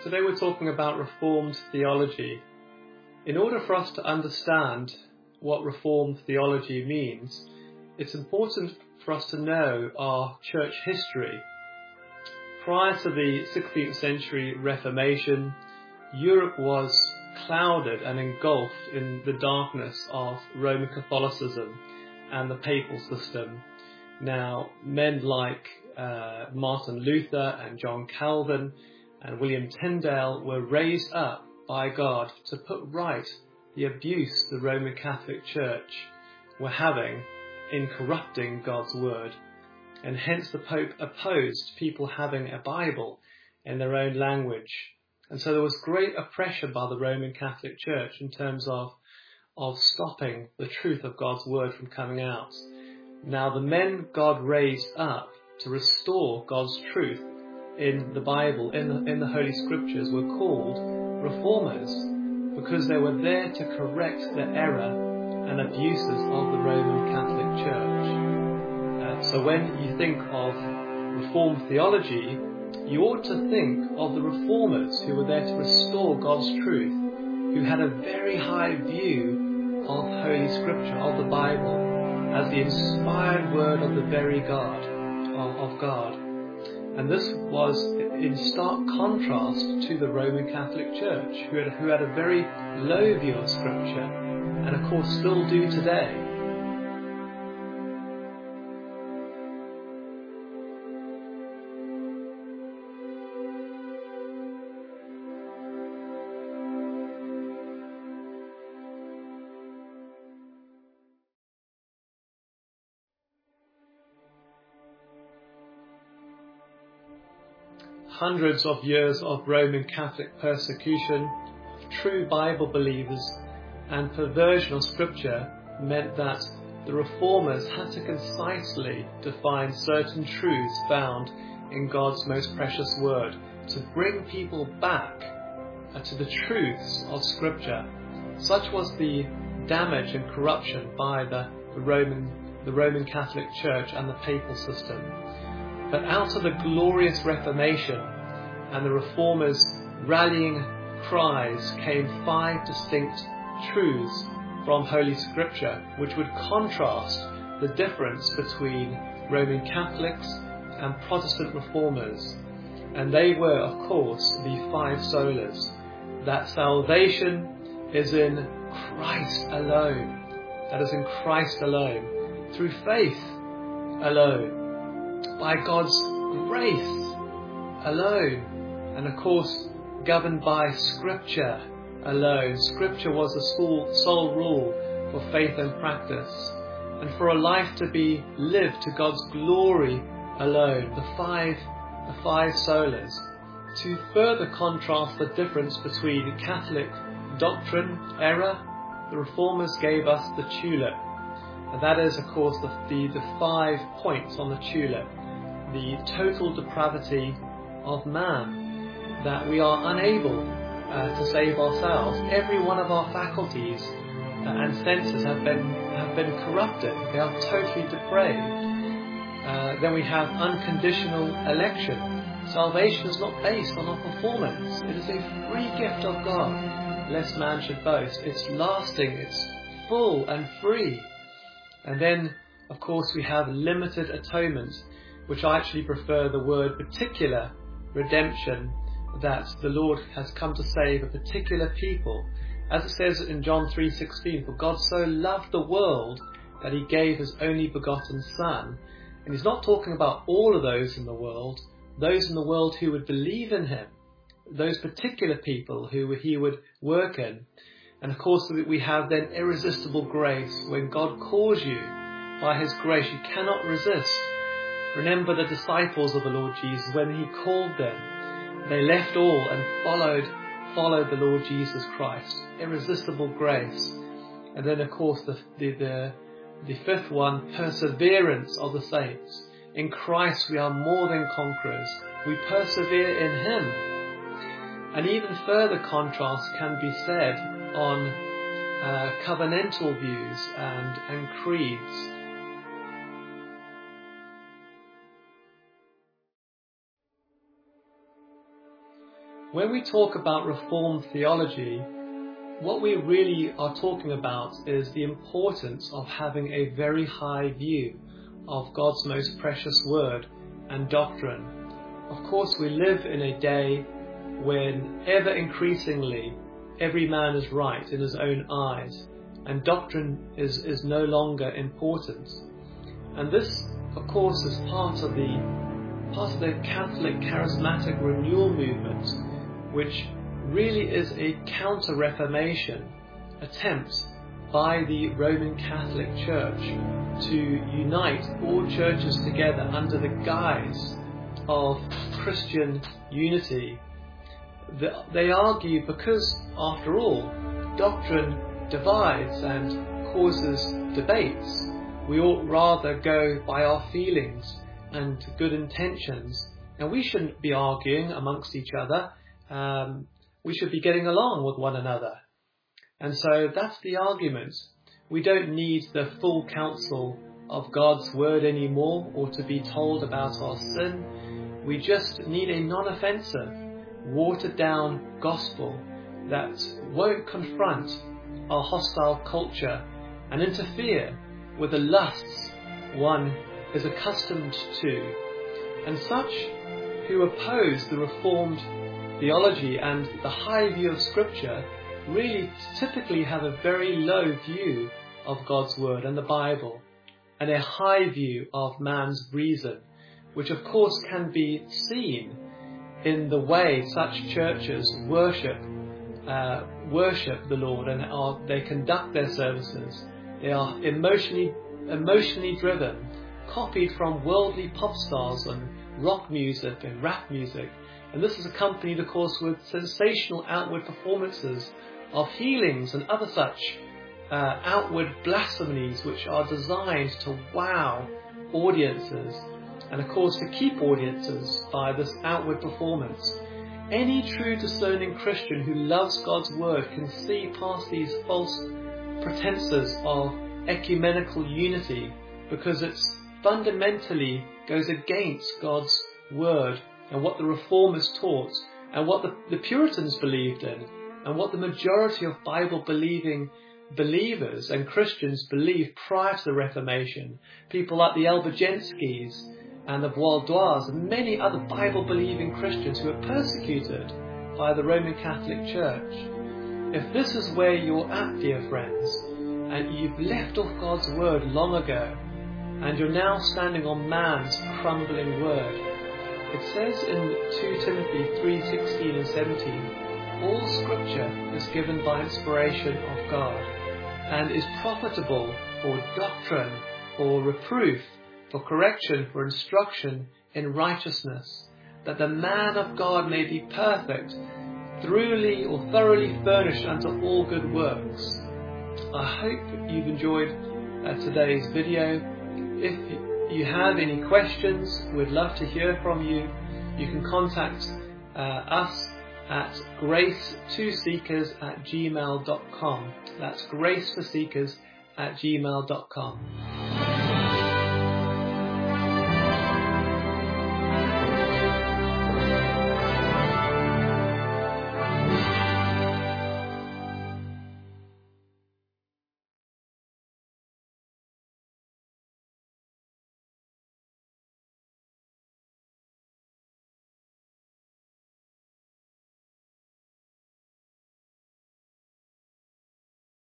today we're talking about Reformed theology. In order for us to understand what Reformed theology means, it's important for us to know our church history. Prior to the 16th century Reformation, Europe was clouded and engulfed in the darkness of Roman Catholicism and the papal system. Now, men like Martin Luther and John Calvin and William Tyndale were raised up by God to put right the abuse the Roman Catholic Church were having in corrupting God's word. And hence the Pope opposed people having a Bible in their own language. And so there was great oppression by the Roman Catholic Church in terms of stopping the truth of God's word from coming out. Now the men God raised up to restore God's truth in the Bible, in the Holy Scriptures, were called Reformers because they were there to correct the error and abuses of the Roman Catholic Church. So when you think of Reformed theology, you ought to think of the Reformers who were there to restore God's truth, who had a very high view of Holy Scripture, of the Bible, as the inspired word of the very God, of God. And this was in stark contrast to the Roman Catholic Church, who had a very low view of Scripture, and of course still do today. Hundreds of years of Roman Catholic persecution, true Bible believers, and perversion of Scripture meant that the Reformers had to concisely define certain truths found in God's most precious word to bring people back to the truths of Scripture. Such was the damage and corruption by the Roman Catholic Church and the papal system. But out of the glorious Reformation and the Reformers' rallying cries came 5 distinct truths from Holy Scripture, which would contrast the difference between Roman Catholics and Protestant Reformers. And they were, of course, the 5 solas. That salvation is in Christ alone. That is in Christ alone. Through faith alone. By God's grace alone, and of course governed by Scripture alone. Scripture was the sole rule for faith and practice, and for a life to be lived to God's glory alone. The five solas. To further contrast the difference between Catholic doctrine error, the Reformers gave us the tulip. And that is, of course, the 5 points on the tulip. The total depravity of man, that we are unable to save ourselves. Every one of our faculties and senses have been corrupted. They are totally depraved. Then we have unconditional election. Salvation is not based on our performance. It is a free gift of God, lest man should boast. It's lasting, it's full and free. And then, of course, we have limited atonement, which I actually prefer the word particular redemption, that the Lord has come to save a particular people. As it says in John 3:16, for God so loved the world that he gave his only begotten Son. And he's not talking about all of those in the world who would believe in him, those particular people who he would work in. And of course we have then irresistible grace. When God calls you by his grace, you cannot resist. Remember the disciples of the Lord Jesus, when he called them, they left all and followed the Lord Jesus Christ. Irresistible grace. And then of course the 5th one, perseverance of the saints. In Christ we are more than conquerors. We persevere in him. And even further contrast can be said on covenantal views and creeds. When we talk about Reformed theology, what we really are talking about is the importance of having a very high view of God's most precious word and doctrine. Of course, we live in a day when ever increasingly every man is right in his own eyes, and doctrine is no longer important. And this, of course, is part of the Catholic charismatic renewal movement, which really is a counter-Reformation attempt by the Roman Catholic Church to unite all churches together under the guise of Christian unity. They argue because, after all, doctrine divides and causes debates. We ought rather go by our feelings and good intentions, and we shouldn't be arguing amongst each other. We should be getting along with one another. And so that's the argument. We don't need the full counsel of God's word anymore, or to be told about our sin. We just need a non-offensive, watered down gospel that won't confront our hostile culture and interfere with the lusts one is accustomed to. And such who oppose the Reformed theology and the high view of Scripture really typically have a very low view of God's Word and the Bible, and a high view of man's reason, which of course can be seen in the way such churches worship the Lord, and they conduct their services. They are emotionally driven, copied from worldly pop stars and rock music and rap music. And this is accompanied, of course, with sensational outward performances of healings and other such outward blasphemies which are designed to wow audiences and, of course, to keep audiences by this outward performance. Any true discerning Christian who loves God's word can see past these false pretenses of ecumenical unity, because it fundamentally goes against God's word and what the Reformers taught, and what the Puritans believed in, and what the majority of Bible-believing believers and Christians believed prior to the Reformation. People like the Albigenskis and the Vaudois and many other Bible-believing Christians who were persecuted by the Roman Catholic Church. If this is where you're at, dear friends, and you've left off God's word long ago, and you're now standing on man's crumbling word, it says in 2 Timothy 3:16 and 17, all Scripture is given by inspiration of God, and is profitable for doctrine, for reproof, for correction, for instruction in righteousness, that the man of God may be perfect, thoroughly furnished unto all good works. I hope you've enjoyed today's video. If you have any questions, we'd love to hear from you. You can contact us at grace2seekers@gmail.com. That's graceforseekers@gmail.com.